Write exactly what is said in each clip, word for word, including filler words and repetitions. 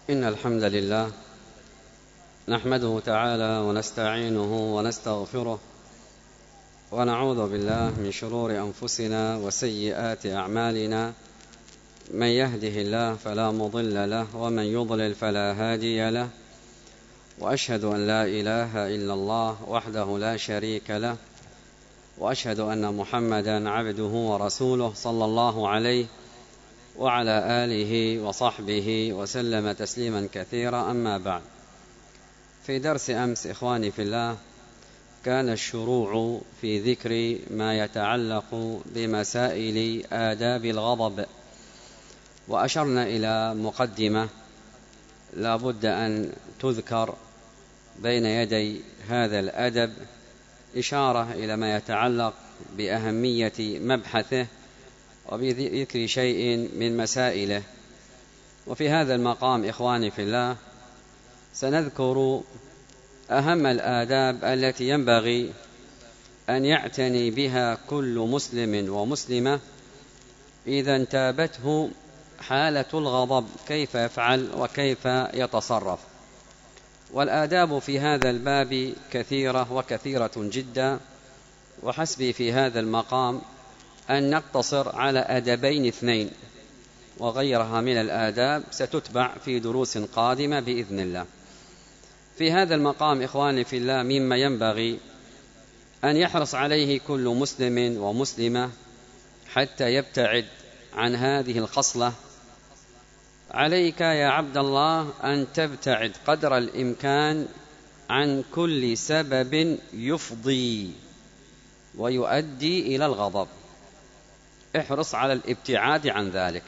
إن الحمد لله نحمده تعالى ونستعينه ونستغفره ونعوذ بالله من شرور أنفسنا وسيئات أعمالنا. من يهده الله فلا مضل له ومن يضلل فلا هادي له، وأشهد أن لا إله إلا الله وحده لا شريك له، وأشهد أن محمدا عبده ورسوله صلى الله عليه وعلى آله وصحبه وسلم تسليما كثيرا. أما بعد، في درس أمس إخواني في الله كان الشروع في ذكر ما يتعلق بمسائل آداب الغضب، وأشرنا إلى مقدمة لا بد أن تذكر بين يدي هذا الأدب، إشارة إلى ما يتعلق بأهمية مبحثه وبذكر شيء من مسائله. وفي هذا المقام إخواني في الله سنذكر أهم الآداب التي ينبغي أن يعتني بها كل مسلم ومسلمة إذا انتابته حالة الغضب، كيف يفعل وكيف يتصرف. والآداب في هذا الباب كثيرة وكثيرة جدا، وحسبي في هذا المقام أن نقتصر على أدبين اثنين، وغيرها من الآداب ستتبع في دروس قادمة بإذن الله. في هذا المقام إخواني في الله مما ينبغي أن يحرص عليه كل مسلم ومسلمة حتى يبتعد عن هذه الخصلة. عليك يا عبد الله أن تبتعد قدر الإمكان عن كل سبب يفضي ويؤدي إلى الغضب، احرص على الابتعاد عن ذلك.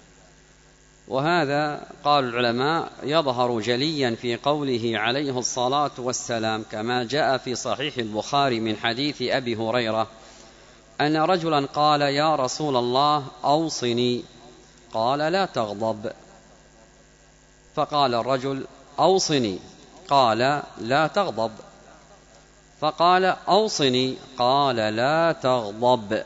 وهذا قال العلماء يظهر جليا في قوله عليه الصلاة والسلام كما جاء في صحيح البخاري من حديث أبي هريرة أن رجلا قال: يا رسول الله أوصني. قال: لا تغضب. فقال الرجل: أوصني. قال: لا تغضب. فقال: أوصني. قال: لا تغضب.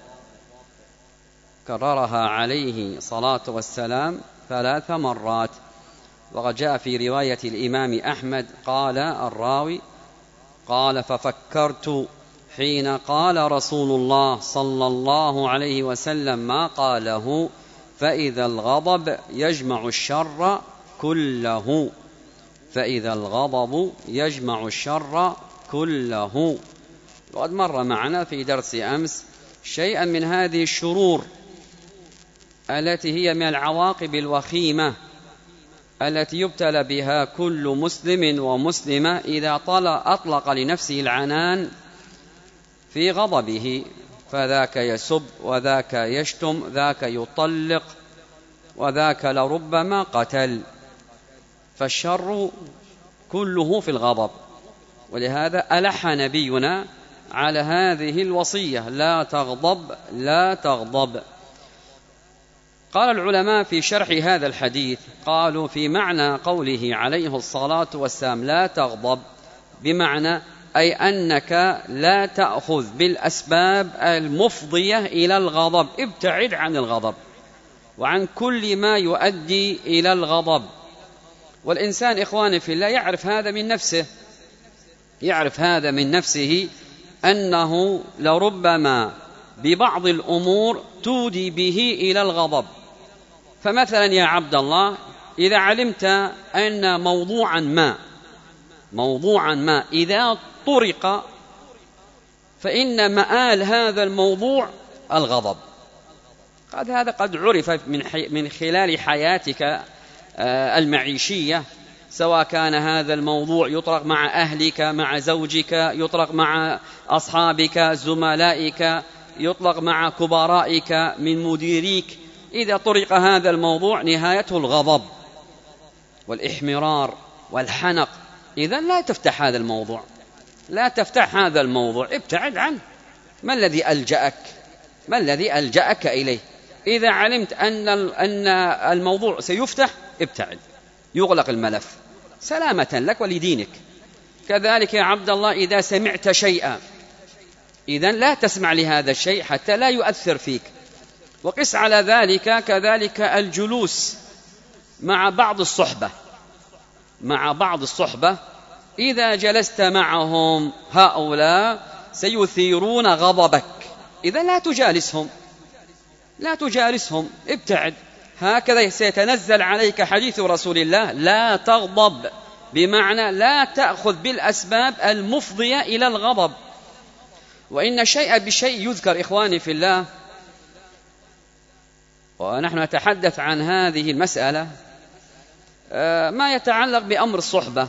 كررها عليه الصلاة والسلام ثلاث مرات. وقد جاء في رواية الإمام أحمد قال الراوي: قال ففكرت حين قال رسول الله صلى الله عليه وسلم ما قاله، فإذا الغضب يجمع الشر كله، فإذا الغضب يجمع الشر كله. وقد مر معنا في درس أمس شيئا من هذه الشرور التي هي من العواقب الوخيمة التي يبتلى بها كل مسلم ومسلمة إذا أطلق لنفسه العنان في غضبه، فذاك يسب وذاك يشتم، ذاك يطلق، وذاك لربما قتل. فالشر كله في الغضب. ولهذا ألح نبينا على هذه الوصية: لا تغضب لا تغضب. قال العلماء في شرح هذا الحديث قالوا في معنى قوله عليه الصلاة والسلام لا تغضب بمعنى أي أنك لا تأخذ بالأسباب المفضية إلى الغضب، ابتعد عن الغضب وعن كل ما يؤدي إلى الغضب. والإنسان إخواني في الله يعرف هذا من نفسه، يعرف هذا من نفسه أنه لربما ببعض الأمور تودي به إلى الغضب. فمثلا يا عبد الله إذا علمت أن موضوعا ما موضوعا ما إذا طرق فإن مآل هذا الموضوع الغضب. قد هذا قد عرف من, من خلال حياتك المعيشية، سواء كان هذا الموضوع يطرق مع أهلك، مع زوجك، يطرق مع أصحابك، زملائك، يطلق مع كبرائك من مديريك. إذا طرق هذا الموضوع نهايته الغضب والإحمرار والحنق. إذن لا تفتح هذا الموضوع، لا تفتح هذا الموضوع، ابتعد عنه. ما الذي ألجأك ما الذي ألجأك إليه؟ إذا علمت أن أن الموضوع سيفتح ابتعد، يغلق الملف سلامة لك ولدينك. كذلك يا عبد الله إذا سمعت شيئا إذن لا تسمع لهذا الشيء حتى لا يؤثر فيك. وقس على ذلك كذلك الجلوس مع بعض الصحبة، مع بعض الصحبة إذا جلست معهم هؤلاء سيثيرون غضبك، إذا لا تجالسهم، لا تجالسهم، ابتعد. هكذا سيتنزل عليك حديث رسول الله: لا تغضب، بمعنى لا تأخذ بالأسباب المفضية إلى الغضب. وإن الشيء بالشيء يذكر إخواني في الله، ونحن نتحدث عن هذه المسألة ما يتعلق بأمر الصحبة.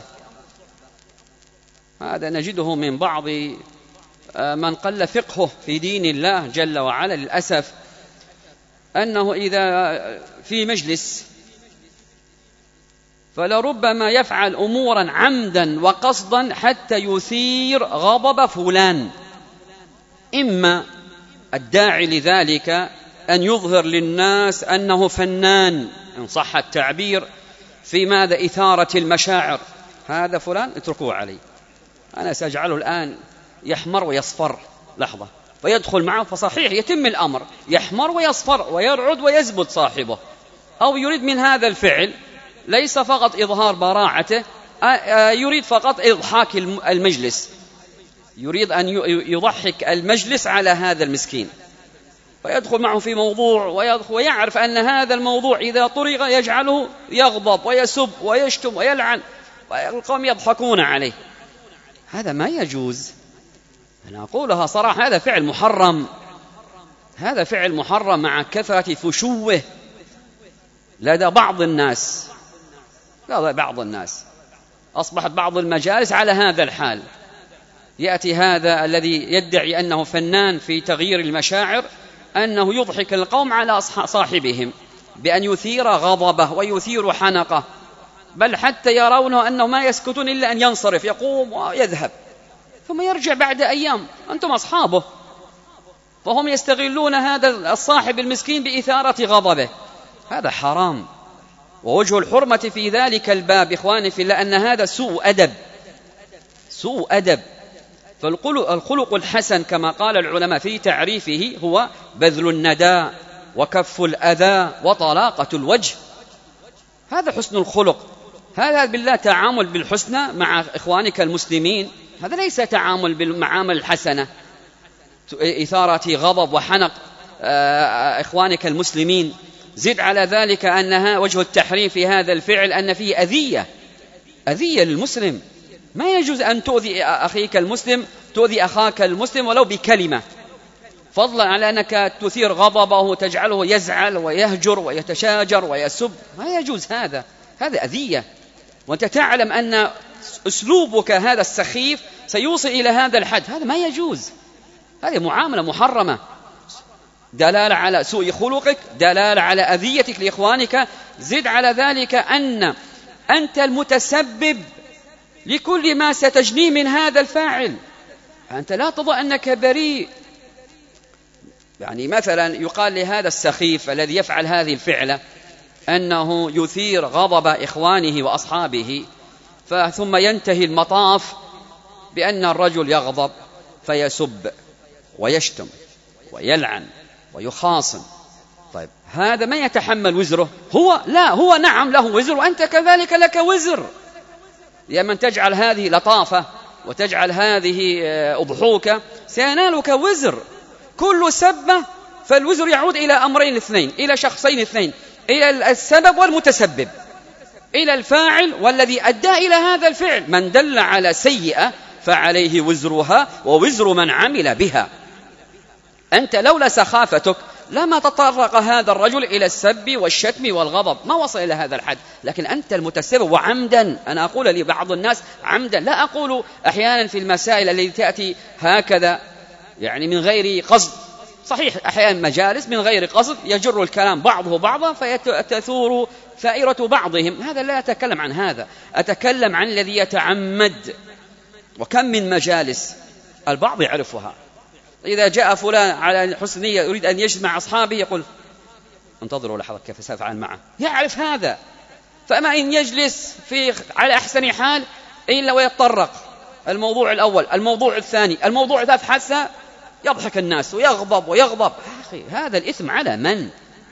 هذا نجده من بعض من قل فقهه في دين الله جل وعلا للأسف، أنه إذا في مجلس فلربما يفعل أمورا عمدا وقصدا حتى يثير غضب فلان، إما الداعي لذلك أن يظهر للناس أنه فنان إن صح التعبير في ماذا؟ إثارة المشاعر. هذا فلان اتركوه علي، أنا سأجعله الآن يحمر ويصفر لحظة، فيدخل معه، فصحيح يتم الأمر، يحمر ويصفر ويرعد ويزبد صاحبه. أو يريد من هذا الفعل ليس فقط إظهار براعته، يريد فقط إضحاك المجلس، يريد أن يضحك المجلس على هذا المسكين، فيدخل معه في موضوع ويعرف أن هذا الموضوع إذا طرق يجعله يغضب ويسب ويشتم ويلعن، والقوم يضحكون عليه. هذا ما يجوز، أنا أقولها صراحة، هذا فعل محرم، هذا فعل محرم مع كثرة فشوه لدى بعض الناس. لدى بعض الناس أصبحت بعض المجالس على هذا الحال، يأتي هذا الذي يدعي أنه فنان في تغيير المشاعر أنه يضحك القوم على صاحبهم بأن يثير غضبه ويثير حنقه، بل حتى يرونه أنه ما يسكتون إلا أن ينصرف، يقوم ويذهب ثم يرجع بعد أيام، أنتم أصحابه، فهم يستغلون هذا الصاحب المسكين بإثارة غضبه. هذا حرام، ووجه الحرمة في ذلك الباب إخواني في الله أن هذا سوء أدب، سوء أدب. فالخلق الحسن كما قال العلماء في تعريفه هو بذل الندى وكف الأذى وطلاقة الوجه، هذا حسن الخلق. هذا بالله تعامل بالحسنى مع إخوانك المسلمين، هذا ليس تعامل بالمعامل الحسنة، إثارة غضب وحنق إخوانك المسلمين. زد على ذلك أنها وجه التحريم في هذا الفعل أن فيه أذية، أذية للمسلم. ما يجوز أن تؤذي أخيك المسلم، تؤذي أخاك المسلم ولو بكلمة، فضلا على أنك تثير غضبه تجعله يزعل ويهجر ويتشاجر ويسب. ما يجوز هذا، هذا أذية، وأنت تعلم أن أسلوبك هذا السخيف سيوصل إلى هذا الحد، هذا ما يجوز، هذه معاملة محرمة، دلالة على سوء خلقك، دلالة على أذيتك لإخوانك. زد على ذلك أن أنت المتسبب لكل ما ستجنيه من هذا الفاعل، أنت لا تظن أنك بريء. يعني مثلا يقال لهذا السخيف الذي يفعل هذه الفعلة أنه يثير غضب إخوانه وأصحابه، ثم ينتهي المطاف بأن الرجل يغضب فيسب ويشتم ويلعن ويخاصم. طيب هذا ما يتحمل وزره؟ هو لا، هو نعم له وزر، وأنت كذلك لك وزر. يا من تجعل هذه لطافة وتجعل هذه أضحوكة سينالك وزر. كل سبة فالوزر يعود إلى أمرين اثنين، إلى شخصين اثنين، إلى السبب والمتسبب، إلى الفاعل والذي أدى إلى هذا الفعل. من دل على سيئة فعليه وزرها ووزر من عمل بها. أنت لولا سخافتك لما تطرق هذا الرجل إلى السب والشتم والغضب، ما وصل إلى هذا الحد، لكن أنت المتسبب وعمدا. أنا أقول لبعض الناس عمدا، لا أقول أحيانا في المسائل التي تأتي هكذا يعني من غير قصد. صحيح أحيانا مجالس من غير قصد يجر الكلام بعضه بعضا فتثور ثائرة بعضهم، هذا لا أتكلم عن هذا، أتكلم عن الذي يتعمد. وكم من مجالس البعض يعرفها، إذا جاء فلان على حسن نية يريد أن يجمع أصحابه يقول انتظروا لحظة كيف سأفعل معه، يعرف هذا. فما إن يجلس في على أحسن حال إلا ويتطرق الموضوع الأول، الموضوع الثاني، الموضوع الثالث، حتى يضحك الناس ويغضب ويغضب. أخي هذا الإثم على من؟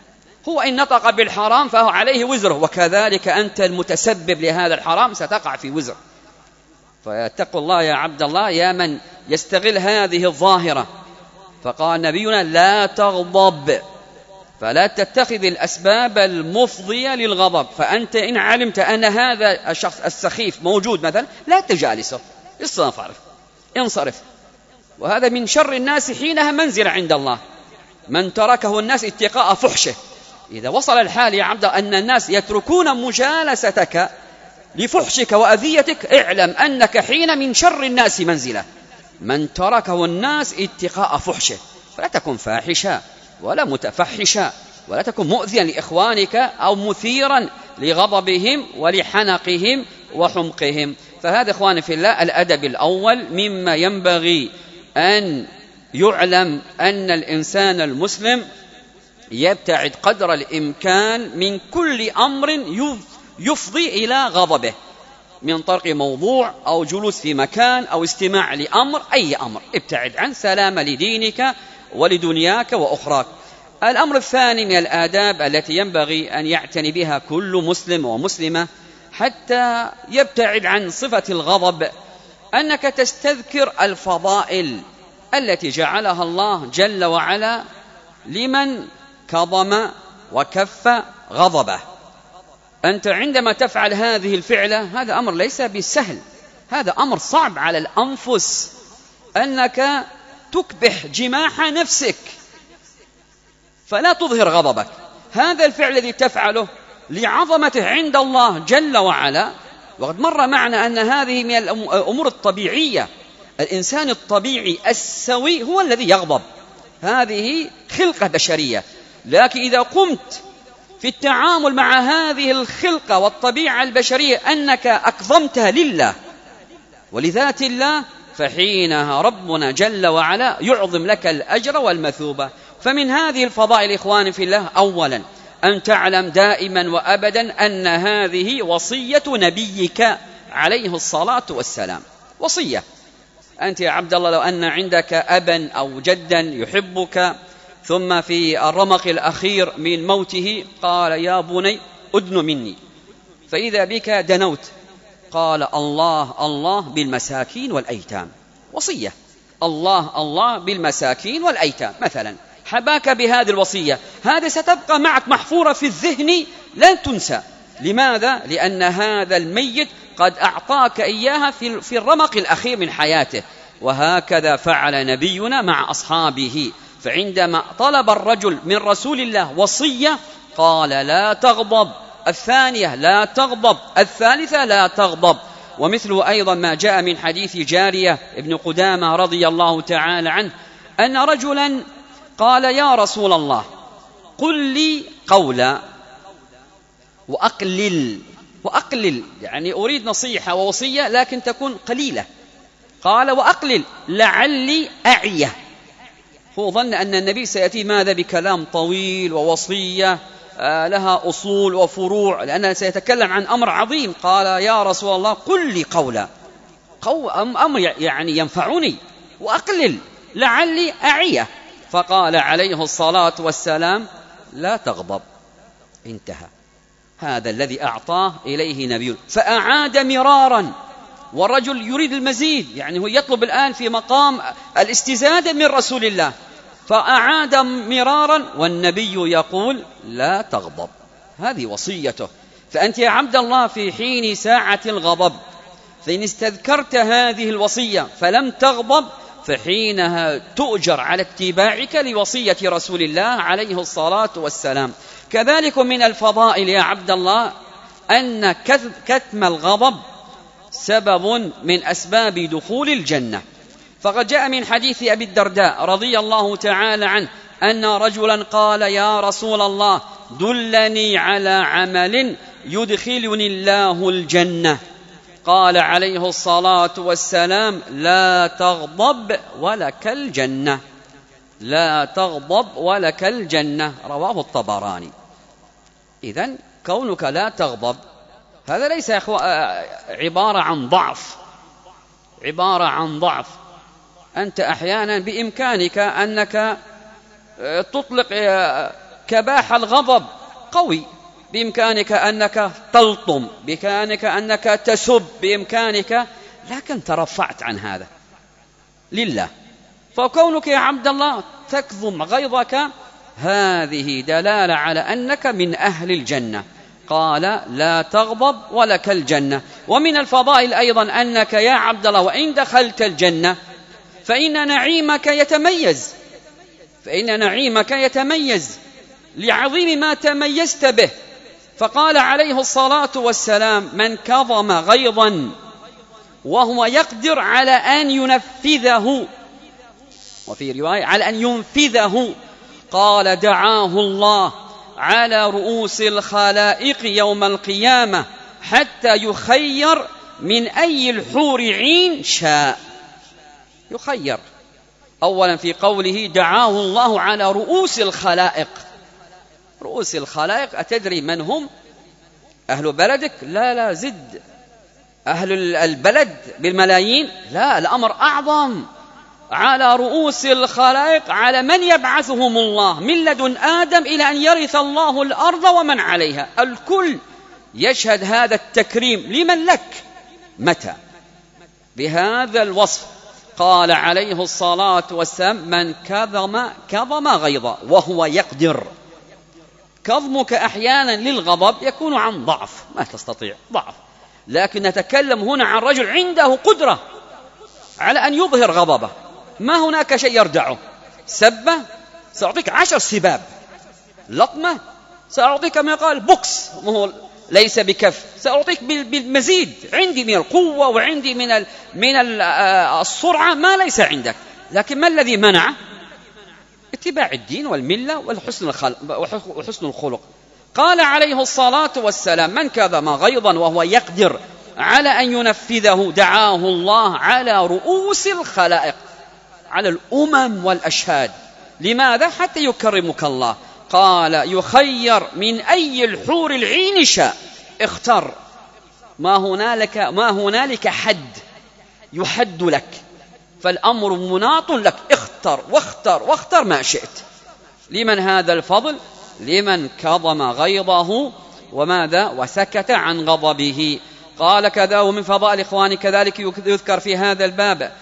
هو إن نطق بالحرام فهو عليه وزره، وكذلك أنت المتسبب لهذا الحرام ستقع في وزر. فاتقوا الله يا عبد الله يا من يستغل هذه الظاهرة. فقال نبينا لا تغضب، فلا تتخذ الأسباب المفضية للغضب. فأنت إن علمت أن هذا الشخص السخيف موجود مثلا لا تجالسه، انصرف انصرف. وهذا من شر الناس حينها منزل عند الله، من تركه الناس اتقاء فحشه. إذا وصل الحال يا عبد أن الناس يتركون مجالستك لفحشك وأذيتك، اعلم أنك حين من شر الناس منزلة. من تركه الناس اتقاء فحشه، فلا تكن فاحشا ولا متفحشا، ولا تكن مؤذيا لإخوانك أو مثيرا لغضبهم ولحنقهم وحمقهم. فهذا إخواني في الله الأدب الأول مما ينبغي أن يعلم، أن الإنسان المسلم يبتعد قدر الإمكان من كل أمر يفضي إلى غضبه، من طرق موضوع أو جلوس في مكان أو استماع لأمر، أي أمر ابتعد عنه، سلامة لدينك ولدنياك وأخراك. الأمر الثاني من الآداب التي ينبغي أن يعتني بها كل مسلم ومسلمة حتى يبتعد عن صفة الغضب، أنك تستذكر الفضائل التي جعلها الله جل وعلا لمن كظم وكف غضبه. أنت عندما تفعل هذه الفعلة هذا أمر ليس بالسهل، هذا أمر صعب على الأنفس، أنك تكبح جماح نفسك فلا تظهر غضبك. هذا الفعل الذي تفعله لعظمته عند الله جل وعلا. وقد مر معنا أن هذه من الأمور الطبيعية، الإنسان الطبيعي السوي هو الذي يغضب، هذه خلقة بشرية. لكن إذا قمت في التعامل مع هذه الخلقة والطبيعة البشرية أنك أكظمتها لله ولذات الله، فحينها ربنا جل وعلا يعظم لك الأجر والمثوبة. فمن هذه الفضائل إخواني في الله أولا أن تعلم دائما وأبدا أن هذه وصية نبيك عليه الصلاة والسلام، وصية. أنت يا عبد الله لو أن عندك أبا أو جدا يحبك ثم في الرمق الأخير من موته قال يا بني أدن مني، فإذا بك دنوت قال الله الله بالمساكين والأيتام، وصية الله الله بالمساكين والأيتام مثلا، حباك بهذه الوصية، هذه ستبقى معك محفورة في الذهن لن تنسى. لماذا؟ لأن هذا الميت قد أعطاك إياها في الرمق الأخير من حياته. وهكذا فعل نبينا مع أصحابه، فعندما طلب الرجل من رسول الله وصية قال لا تغضب، الثانية لا تغضب، الثالثة لا تغضب. ومثله أيضا ما جاء من حديث جارية ابن قدامة رضي الله تعالى عنه أن رجلا قال يا رسول الله قل لي قولا وأقلل، وأقلل يعني أريد نصيحة ووصية لكن تكون قليلة. قال وأقلل لعلي أعيه. هو ظن أن النبي سيأتي ماذا بكلام طويل ووصية لها أصول وفروع، لأنه سيتكلم عن أمر عظيم. قال يا رسول الله قل لي قولا، أمر يعني ينفعني، وأقلل لعلي أعيه. فقال عليه الصلاة والسلام لا تغضب، انتهى. هذا الذي أعطاه إليه نبي. فأعاد مرارا، والرجل يريد المزيد، يعني هو يطلب الآن في مقام الاستزادة من رسول الله، فأعاد مرارا والنبي يقول لا تغضب. هذه وصيته. فأنت يا عبد الله في حين ساعة الغضب فإن استذكرت هذه الوصية فلم تغضب فحينها تؤجر على اتباعك لوصية رسول الله عليه الصلاة والسلام. كذلك من الفضائل يا عبد الله أن كتم الغضب سبب من أسباب دخول الجنة. فقد جاء من حديث أبي الدرداء رضي الله تعالى عنه أن رجلا قال يا رسول الله دلني على عمل يدخلني الله الجنة. قال عليه الصلاة والسلام لا تغضب ولك الجنة، لا تغضب ولك الجنة، رواه الطبراني. إذن كونك لا تغضب هذا ليس عبارة عن ضعف، عبارة عن ضعف. أنت أحيانا بإمكانك أنك تطلق كباح الغضب قوي، بإمكانك أنك تلطم، بإمكانك أنك تسب، بإمكانك، لكن ترفعت عن هذا لله. فكونك يا عبد الله تكظم غيظك هذه دلالة على أنك من أهل الجنة. قال لا تغضب ولك الجنة. ومن الفضائل أيضا أنك يا عبد الله وإن دخلت الجنة فإن نعيمك يتميز، فإن نعيمك يتميز لعظيم ما تميزت به. فقال عليه الصلاة والسلام من كظم غيظا وهو يقدر على أن ينفذه، وفي رواية على أن ينفذه، قال دعاه الله على رؤوس الخلائق يوم القيامة حتى يخير من أي الحور عين شاء. يخير أولا في قوله دعاه الله على رؤوس الخلائق. رؤوس الخلائق أتدري من هم؟ أهل بلدك؟ لا لا زد. أهل البلد بالملايين؟ لا، الأمر أعظم. على رؤوس الخلائق، على من يبعثهم الله من لدن آدم إلى أن يرث الله الأرض ومن عليها، الكل يشهد هذا التكريم. لمن لك؟ متى؟ بهذا الوصف. قال عليه الصلاة والسلام من كظم كظم غيظا وهو يقدر. كظمك أحيانا للغضب يكون عن ضعف، ما تستطيع، ضعف، لكن نتكلم هنا عن رجل عنده قدرة على أن يظهر غضبه، ما هناك شيء يردعه. سبة سأعطيك عشر سباب، لطمة سأعطيك ما يقال بوكس، وهو ليس بكف، سأعطيك بالمزيد، عندي من القوة وعندي من من السرعة ما ليس عندك. لكن ما الذي منع؟ اتباع الدين والملة وحسن الخلق. قال عليه الصلاة والسلام من كظم غيظا وهو يقدر على أن ينفذه دعاه الله على رؤوس الخلائق، على الأمم والأشهاد. لماذا؟ حتى يكرمك الله. قال يخير من أي الحور العين شاء. اختر، ما هنالك ما هنالك حد يحد لك، فالأمر مناط لك، اختر واختر واختر ما شئت. لمن هذا الفضل؟ لمن كظم غيظه وماذا وسكت عن غضبه. قال كذا. ومن فضائل إخواني كذلك يذكر في هذا الباب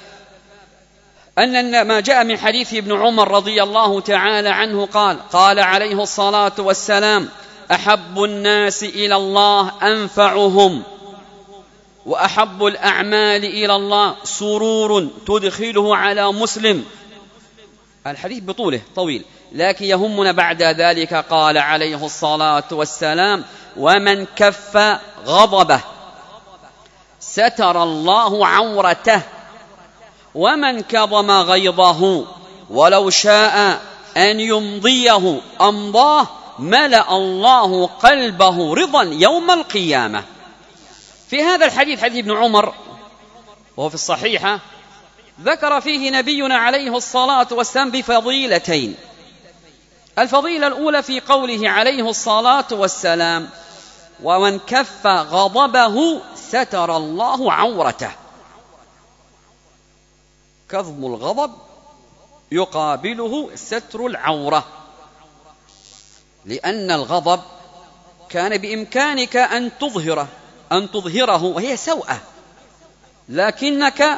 أن ما جاء من حديث ابن عمر رضي الله تعالى عنه قال قال عليه الصلاة والسلام أحب الناس إلى الله أنفعهم، وأحب الأعمال إلى الله سرور تدخله على مسلم. الحديث بطوله طويل، لكن يهمنا بعد ذلك. قال عليه الصلاة والسلام ومن كف غضبه ستر الله عورته، ومن كظم غيظه ولو شاء أن يمضيه أمضاه ملأ الله قلبه رضا يوم القيامة. في هذا الحديث حديث ابن عمر وهو في الصحيحة ذكر فيه نبينا عليه الصلاة والسلام بفضيلتين. الفضيلة الأولى في قوله عليه الصلاة والسلام ومن كف غضبه ستر الله عورته. كظم الغضب يقابله ستر العورة، لأن الغضب كان بإمكانك أن تظهره أن تظهره وهي سوءة، لكنك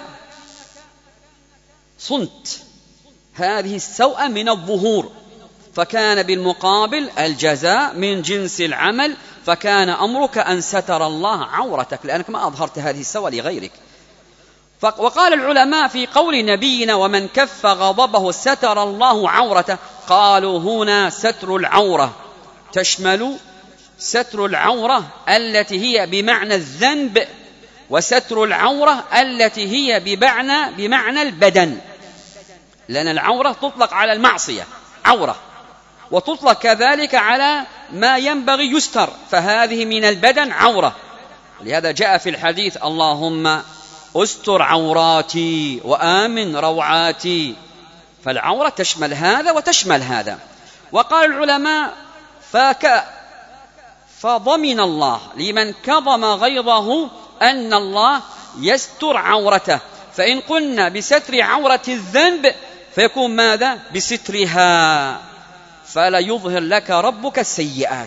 صنت هذه السوءة من الظهور، فكان بالمقابل الجزاء من جنس العمل، فكان أمرك أن ستر الله عورتك لأنك ما أظهرت هذه السوءة لغيرك. وقال العلماء في قول نبينا ومن كف غضبه ستر الله عورته، قالوا هنا ستر العورة تشمل ستر العورة التي هي بمعنى الذنب، وستر العورة التي هي بمعنى بمعنى البدن، لأن العورة تطلق على المعصية عورة، وتطلق كذلك على ما ينبغي يستر، فهذه من البدن عورة. لهذا جاء في الحديث اللهم استر عوراتي وآمن روعاتي، فالعورة تشمل هذا وتشمل هذا. وقال العلماء فك فضمن الله لمن كظم غيظه أن الله يستر عورته، فإن قلنا بستر عورة الذنب فيكون ماذا؟ بسترها. فلا يظهر لك ربك السيئات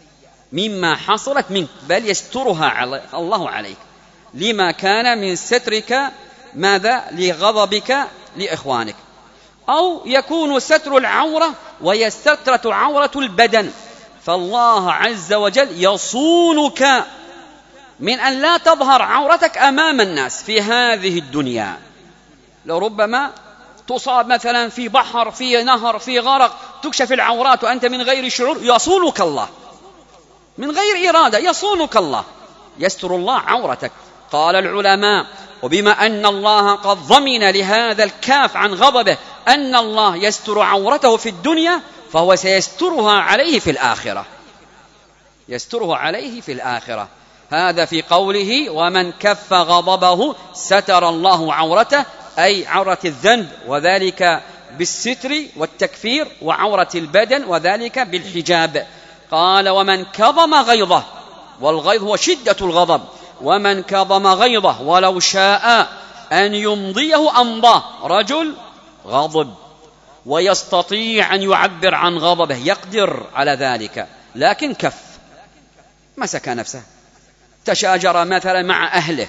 مما حصلت منك، بل يسترها علي الله عليك لما كان من سترك ماذا لغضبك لإخوانك. أو يكون ستر العورة ويستترة عورة البدن، فالله عز وجل يصونك من أن لا تظهر عورتك أمام الناس في هذه الدنيا. لو ربما تصاب مثلا في بحر، في نهر، في غرق، تكشف العورات وأنت من غير شعور، يصونك الله من غير إرادة، يصونك الله، يستر الله عورتك. قال العلماء: وبما أن الله قد ضمن لهذا الكاف عن غضبه أن الله يستر عورته في الدنيا، فهو سيسترها عليه في الآخرة، يسترها عليه في الآخرة. هذا في قوله: ومن كف غضبه ستر الله عورته، أي عورة الذنب، وذلك بالستر والتكفير، وعورة البدن وذلك بالحجاب. قال: ومن كظم غيظه، والغيظ هو شدة الغضب، ومن كظم غيظه ولو شاء أن يمضيه أمضاه. رجل غضب ويستطيع أن يعبر عن غضبه، يقدر على ذلك، لكن كف، مسك نفسه، تشاجر مثلا مع أهله،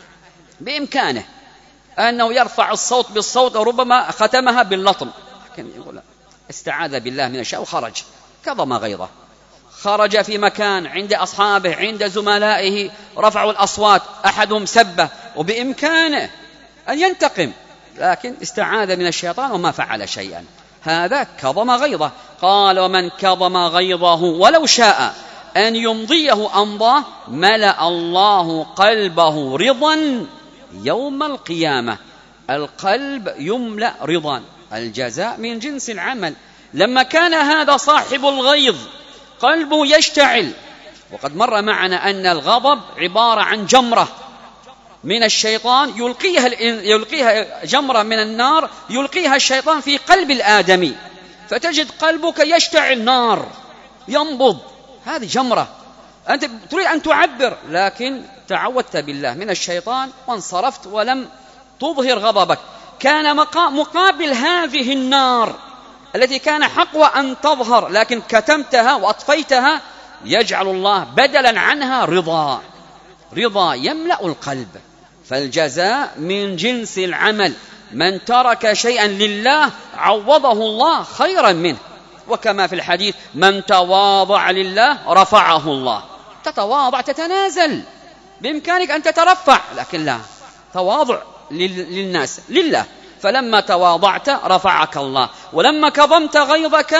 بإمكانه أنه يرفع الصوت بالصوت، وربما ختمها باللطم، لكن يقول استعاذ بالله من الشيء وخرج، كظم غيظه، خرج في مكان عند أصحابه، عند زملائه، رفعوا الأصوات، أحدهم سبه، وبإمكانه أن ينتقم، لكن استعاذ من الشيطان وما فعل شيئا. هذا كظم غيظه. قال: ومن كظم غيظه ولو شاء أن يمضيه أمضاه ملأ الله قلبه رضا يوم القيامة. القلب يملأ رضا، الجزاء من جنس العمل. لما كان هذا صاحب الغيظ قلبه يشتعل، وقد مر معنا أن الغضب عبارة عن جمرة من الشيطان يلقيها, يلقيها جمرة من النار يلقيها الشيطان في قلب الآدمي، فتجد قلبك يشتعل نار، ينبض، هذه جمرة. أنت تريد أن تعبر، لكن تعودت بالله من الشيطان وانصرفت ولم تظهر غضبك. كان مقابل هذه النار التي كان حقها أن تظهر لكن كتمتها وأطفيتها، يجعل الله بدلا عنها رضا، رضا يملأ القلب. فالجزاء من جنس العمل، من ترك شيئا لله عوضه الله خيرا منه. وكما في الحديث: من تواضع لله رفعه الله. تتواضع، تتنازل، بإمكانك أن تترفع، لكن لا، تواضع للناس لله. فلما تواضعت رفعك الله، ولما كظمت غيظك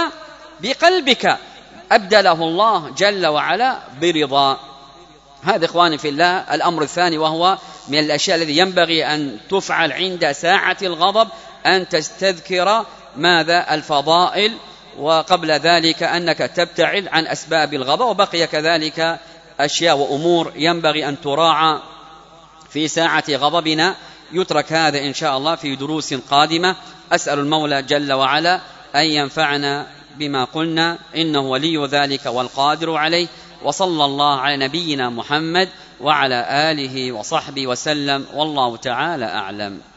بقلبك أبدله الله جل وعلا برضا. هذا إخواني في الله الأمر الثاني، وهو من الأشياء الذي ينبغي أن تفعل عند ساعة الغضب، أن تستذكر ماذا؟ الفضائل، وقبل ذلك أنك تبتعد عن أسباب الغضب. وبقي كذلك أشياء وأمور ينبغي أن تراعى في ساعة غضبنا، يترك هذا إن شاء الله في دروس قادمة. أسأل المولى جل وعلا أن ينفعنا بما قلنا، إنه ولي ذلك والقادر عليه. وصلى الله على نبينا محمد وعلى آله وصحبه وسلم، والله تعالى أعلم.